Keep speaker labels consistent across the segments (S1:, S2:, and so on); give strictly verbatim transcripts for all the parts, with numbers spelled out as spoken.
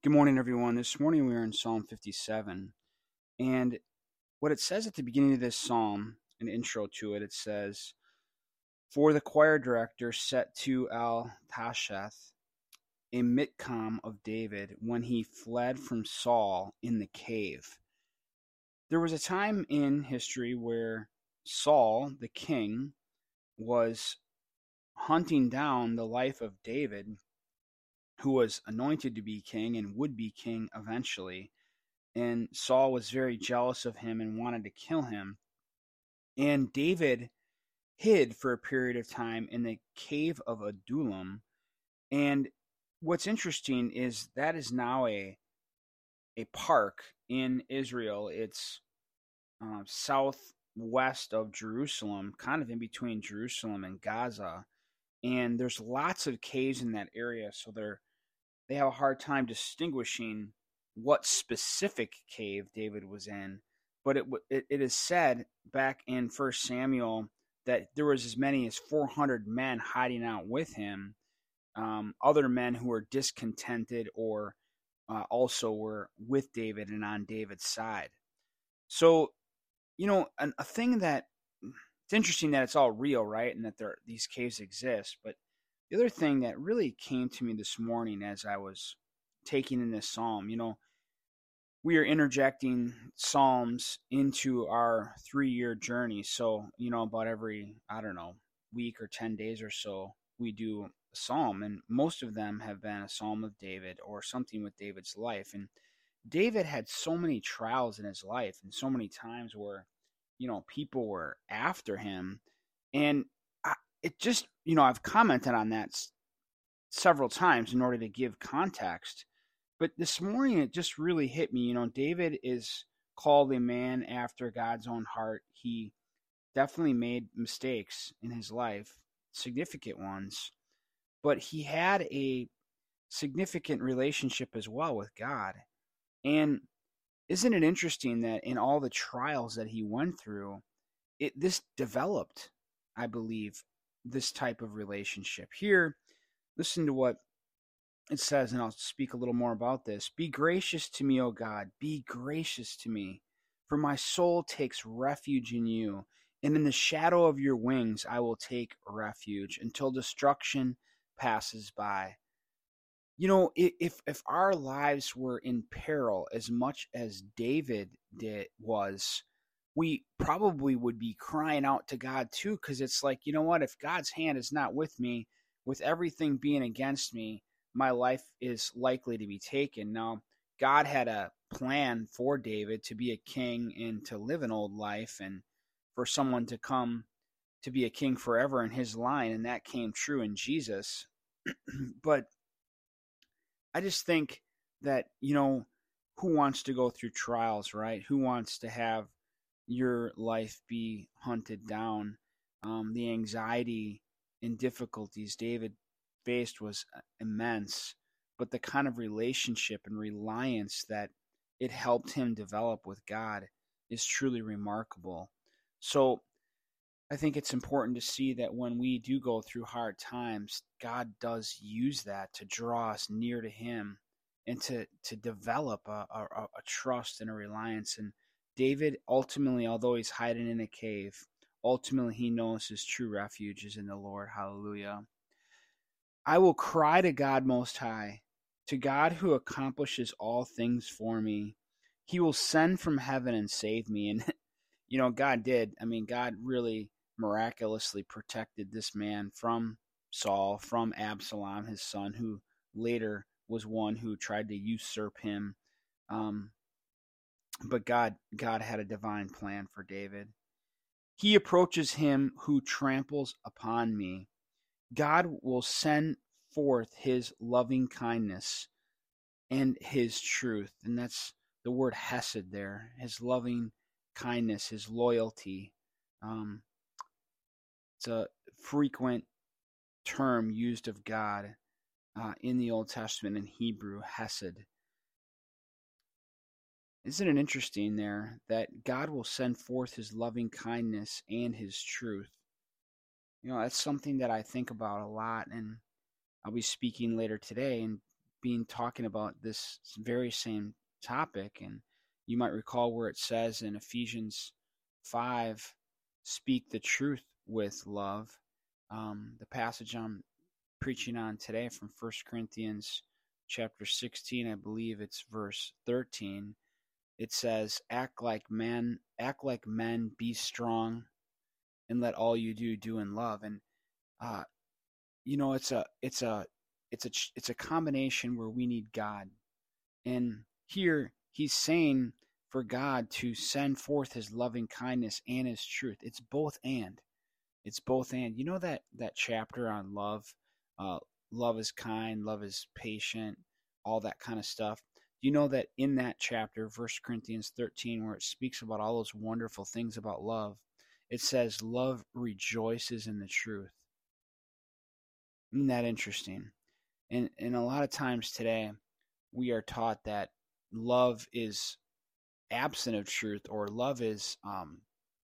S1: Good morning, everyone. This morning we are in Psalm fifty-seven. And what it says at the beginning of this psalm, an intro to it, it says, For the choir director set to Al Tasheth, a mitcom of David, when he fled from Saul in the cave. There was a time in history where Saul, the king, was hunting down the life of David, who was anointed to be king and would be king eventually. And Saul was very jealous of him and wanted to kill him. And David hid for a period of time in the cave of Adullam. And what's interesting is that is now a a park in Israel. It's uh, southwest of Jerusalem, kind of in between Jerusalem and Gaza. And there's lots of caves in that area, so they're they have a hard time distinguishing what specific cave David was in. But it, it, it is said back in First Samuel that there was as many as four hundred men hiding out with him, um, other men who were discontented or uh, also were with David and on David's side. So, you know, an, a thing that it's interesting that it's all real, right? And that there these caves exist. But the other thing that really came to me this morning as I was taking in this psalm, you know, we are interjecting psalms into our three-year journey. So, you know, about every, I don't know, week or ten days or so, we do a psalm. And most of them have been a psalm of David or something with David's life. And David had so many trials in his life and so many times where, you know, people were after him. And I, it just, you know, I've commented on that s- several times in order to give context. But this morning, it just really hit me. You know, David is called a man after God's own heart. He definitely made mistakes in his life, significant ones, but he had a significant relationship as well with God. And isn't it interesting that in all the trials that he went through, it this developed, I believe, this type of relationship. Here, listen to what it says, and I'll speak a little more about this. Be gracious to me, O God, be gracious to me, for my soul takes refuge in you, and in the shadow of your wings I will take refuge until destruction passes by. You know, if if our lives were in peril as much as David did was, we probably would be crying out to God too, because it's like, you know what, if God's hand is not with me, with everything being against me, my life is likely to be taken. Now, God had a plan for David to be a king and to live an old life and for someone to come to be a king forever in his line, and that came true in Jesus. But I just think that, you know, who wants to go through trials, right? Who wants to have your life be hunted down? Um, the anxiety and difficulties David faced was uh, immense, but the kind of relationship and reliance that it helped him develop with God is truly remarkable. So I think it's important to see that when we do go through hard times, God does use that to draw us near to Him and to to develop a, a, a trust and a reliance. And David, ultimately, although he's hiding in a cave, ultimately he knows his true refuge is in the Lord. Hallelujah. I will cry to God Most High, to God who accomplishes all things for me. He will send from heaven and save me. And, you know, God did. I mean, God really miraculously protected this man from Saul, from Absalom, his son, who later was one who tried to usurp him. Um, but God, God had a divine plan for David. He approaches him who tramples upon me. God will send forth his loving kindness and his truth. And that's the word hesed there, his loving kindness, his loyalty. Um, it's a frequent term used of God uh, in the Old Testament in Hebrew, hesed. Isn't it interesting there that God will send forth his loving kindness and his truth? You know, that's something that I think about a lot, and I'll be speaking later today and being talking about this very same topic. And you might recall where it says in Ephesians five, speak the truth with love. Um, the passage I'm preaching on today from First Corinthians chapter sixteen, I believe it's verse thirteen. It says, act like men, act like men, be strong, and let all you do do in love. And uh, you know, it's a it's a it's a it's a combination where we need God. And here he's saying for God to send forth his loving kindness and his truth. It's both and. It's both and. You know that that chapter on love, uh, love is kind, love is patient, all that kind of stuff. You know that in that chapter, First Corinthians thirteen, where it speaks about all those wonderful things about love, it says love rejoices in the truth. Isn't that interesting? And and a lot of times today, we are taught that love is absent of truth, or love is um,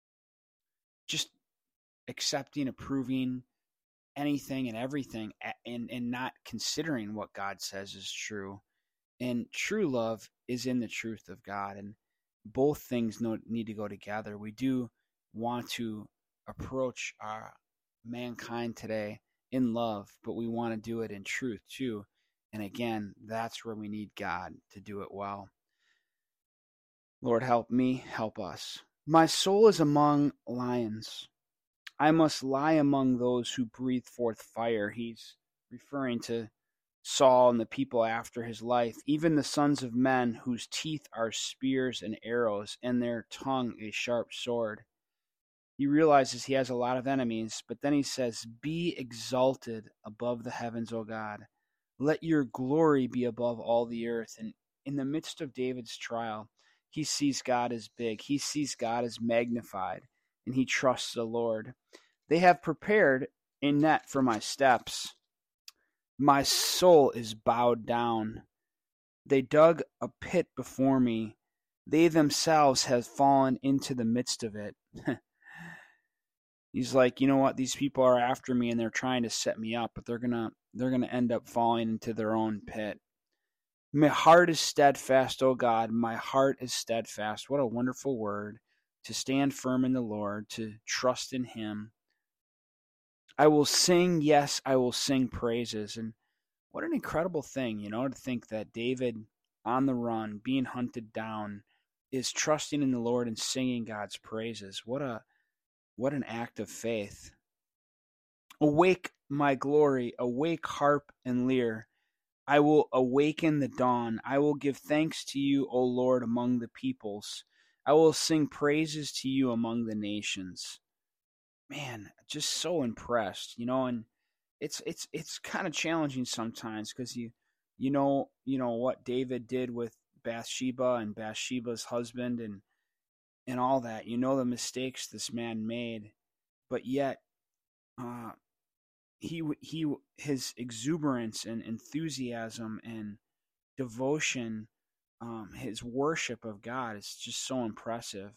S1: just accepting, approving anything and everything, and and not considering what God says is true. And true love is in the truth of God, and both things need to go together. We do want to approach our mankind today in love, but we want to do it in truth too. And again, that's where we need God to do it well. Lord, help me, help us. My soul is among lions. I must lie among those who breathe forth fire. He's referring to Saul and the people after his life, even the sons of men whose teeth are spears and arrows, and their tongue a sharp sword. He realizes he has a lot of enemies, but then he says, be exalted above the heavens, O God. Let your glory be above all the earth. And in the midst of David's trial, he sees God as big. He sees God as magnified, and he trusts the Lord. They have prepared a net for my steps. My soul is bowed down. They dug a pit before me. They themselves have fallen into the midst of it. He's like, you know what? These people are after me and they're trying to set me up, but they're gonna they're gonna end up falling into their own pit. My heart is steadfast, O God. My heart is steadfast. What a wonderful word, to stand firm in the Lord, to trust in him. I will sing, yes, I will sing praises. And what an incredible thing, you know, to think that David, on the run, being hunted down, is trusting in the Lord and singing God's praises. What a what an act of faith. Awake, my glory, awake, harp and lyre. I will awaken the dawn. I will give thanks to you, O Lord, among the peoples. I will sing praises to you among the nations. Man, just so impressed, you know, and it's it's it's kind of challenging sometimes, because you you know you know what David did with Bathsheba and Bathsheba's husband and and all that. You know the mistakes this man made, but yet uh, he he his exuberance and enthusiasm and devotion, um, his worship of God is just so impressive.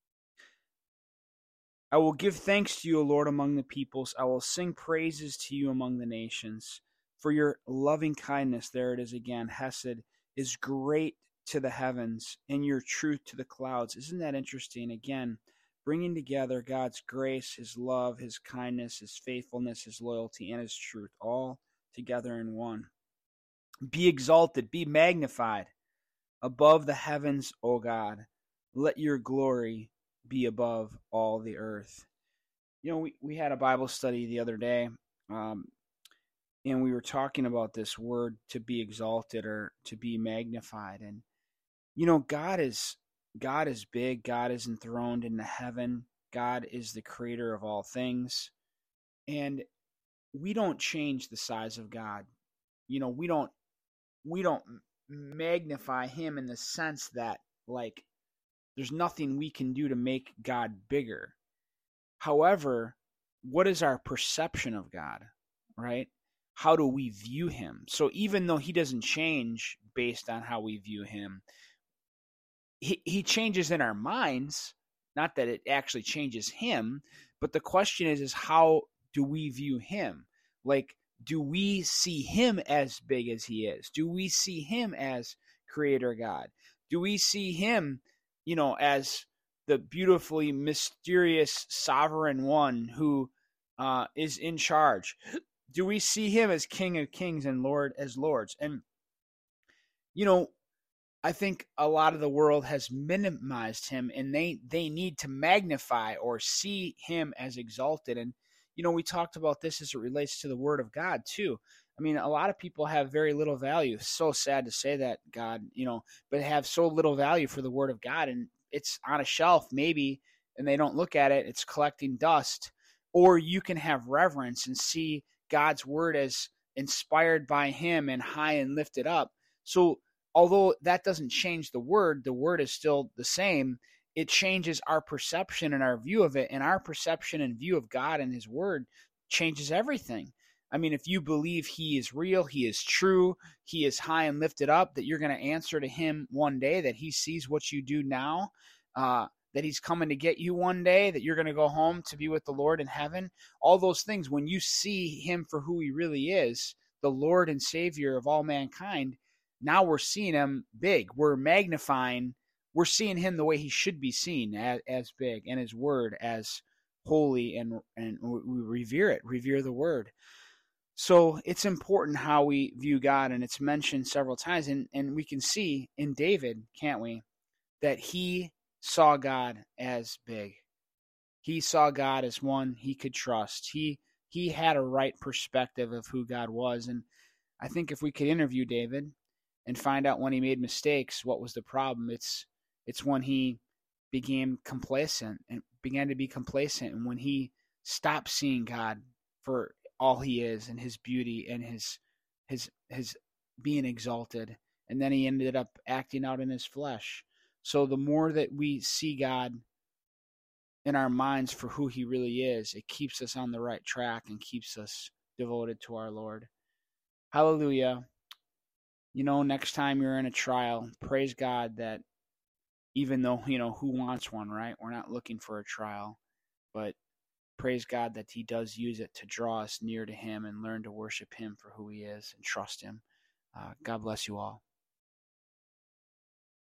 S1: I will give thanks to you, O Lord, among the peoples. I will sing praises to you among the nations. For your loving kindness, there it is again, Hesed, is great to the heavens, and your truth to the clouds. Isn't that interesting? Again, bringing together God's grace, his love, his kindness, his faithfulness, his loyalty, and his truth, all together in one. Be exalted, be magnified above the heavens, O God. Let your glory be above all the earth. You know, we, we had a Bible study the other day, um, and we were talking about this word, to be exalted or to be magnified. And, you know, God is God is big. God is enthroned in the heaven. God is the creator of all things. And we don't change the size of God. You know, we don't we don't magnify him in the sense that, like, there's nothing we can do to make God bigger. However, what is our perception of God, right? How do we view him? So even though he doesn't change based on how we view him, he, he changes in our minds. Not that it actually changes him, but the question is, is how do we view him? Like, do we see him as big as he is? Do we see him as creator God? Do we see him, you know, as the beautifully mysterious sovereign one who uh, is in charge? Do we see him as King of Kings and Lord as Lords? And, you know, I think a lot of the world has minimized him, and they, they need to magnify or see him as exalted. And, you know, we talked about this as it relates to the Word of God, too. I mean, a lot of people have very little value. So sad to say that, God, you know, but have so little value for the Word of God. And it's on a shelf, maybe, and they don't look at it. It's collecting dust. Or you can have reverence and see God's Word as inspired by him and high and lifted up. So, although that doesn't change the word, the word is still the same. It changes our perception and our view of it, and our perception and view of God and his word changes everything. I mean, if you believe he is real, he is true, he is high and lifted up, that you're going to answer to him one day, that he sees what you do now, uh, that he's coming to get you one day, that you're going to go home to be with the Lord in heaven, all those things, when you see him for who he really is, the Lord and Savior of all mankind, now we're seeing him big. We're magnifying. We're seeing him the way he should be seen, as, as big, and his word as holy, and and we revere it, revere the word. So it's important how we view God, and it's mentioned several times. And, and we can see in David, can't we, that he saw God as big. He saw God as one he could trust. He he had a right perspective of who God was. And I think if we could interview David and find out when he made mistakes, what was the problem, it's it's when he became complacent and began to be complacent, and when he stopped seeing God for all he is and his beauty and his his his being exalted, and then he ended up acting out in his flesh. So the more that we see God in our minds for who he really is, it keeps us on the right track and keeps us devoted to our Lord. Hallelujah. You know, next time you're in a trial, praise God that even though, you know, who wants one, right? We're not looking for a trial, but praise God that he does use it to draw us near to him and learn to worship him for who he is and trust him. Uh, God bless you all.